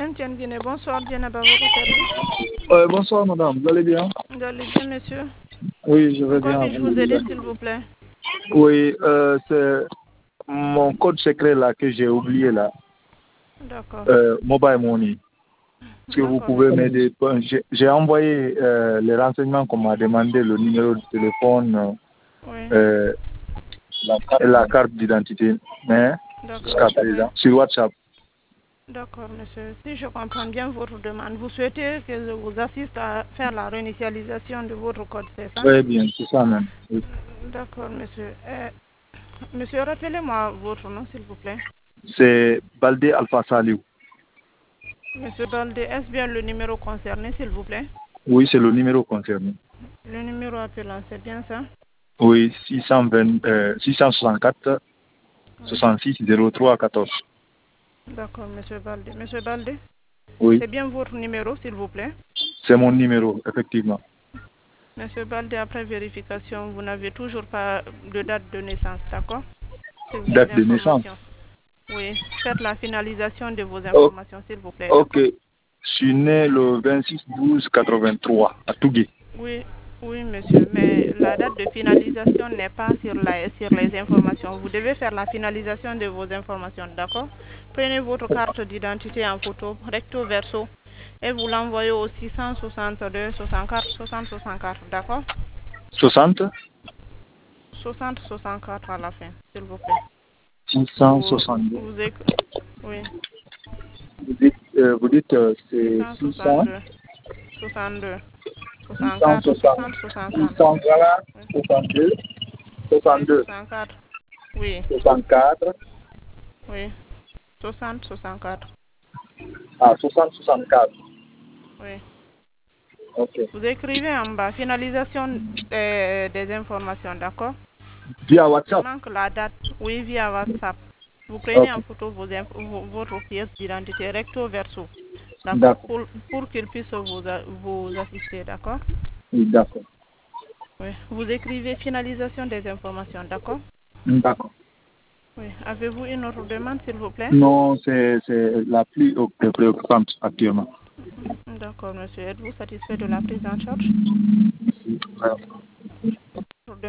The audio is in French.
Saint-Étienne Guinée. Bonsoir, Djenaba, votre service. Bonsoir madame, vous allez bien? Vous allez bien, monsieur? Oui, je vais Quoi bien. puis-je vous aider, s'il vous plaît? Oui, c'est mon code secret là que j'ai oublié là. D'accord. Mobile Money. Est-ce que vous D'accord, pouvez monsieur. m'aider? Bon, j'ai envoyé les renseignements qu'on m'a demandé, le numéro de téléphone, Oui. et la carte d'identité, mais jusqu'à D'accord. Oui. présent, sur WhatsApp. D'accord, monsieur. Si je comprends bien votre demande, vous souhaitez que je vous assiste à faire la réinitialisation de votre code, c'est ça? Très bien, c'est ça même. Oui. D'accord, monsieur. Monsieur, rappelez-moi votre nom, s'il vous plaît. C'est Baldé Alpha Saliou. Monsieur Balde, est-ce bien le numéro concerné, s'il vous plaît? Oui, c'est le numéro concerné. Le numéro appelant, c'est bien ça? Oui, 664 Oui. 66 03 14. D'accord, monsieur Balde. Monsieur Balde, Oui, c'est bien votre numéro, s'il vous plaît? c'est mon numéro, effectivement. Monsieur Balde, après vérification, vous n'avez toujours pas de date de naissance, d'accord? C'est vos Date de naissance. informations. Oui, faites la finalisation de vos Oh, informations, s'il vous plaît, ok, d'accord? je suis né le 26/12/83 à Tougué. Oui, oui, monsieur, mais la date de finalisation n'est pas sur les informations. Vous devez faire la finalisation de vos informations, d'accord? Prenez votre carte d'identité en photo, recto verso, et vous l'envoyez au 662 64 60 64, d'accord? 60 60 64 à la fin, s'il vous plaît. Vous, 662. vous éc- oui, Vous dites c'est 600, 662 62 64 660, 60 64. 662, Oui, 62, 64. Oui, 64, oui, 60 64. 60, 64. Oui. Ok. Vous écrivez en bas, finalisation des informations, d'accord? Via Il WhatsApp. manque la date, oui, via WhatsApp. Vous prenez Ok. en photo votre pièce d'identité recto verso, d'accord? D'accord. Pour qu'il puisse vous assister, d'accord? Oui, d'accord. Oui. Vous écrivez finalisation des informations, d'accord? D'accord. Oui. Avez-vous une autre demande, s'il vous plaît? Non, c'est la plus préoccupante actuellement. D'accord, monsieur. Êtes-vous satisfait de la prise en charge? Voilà.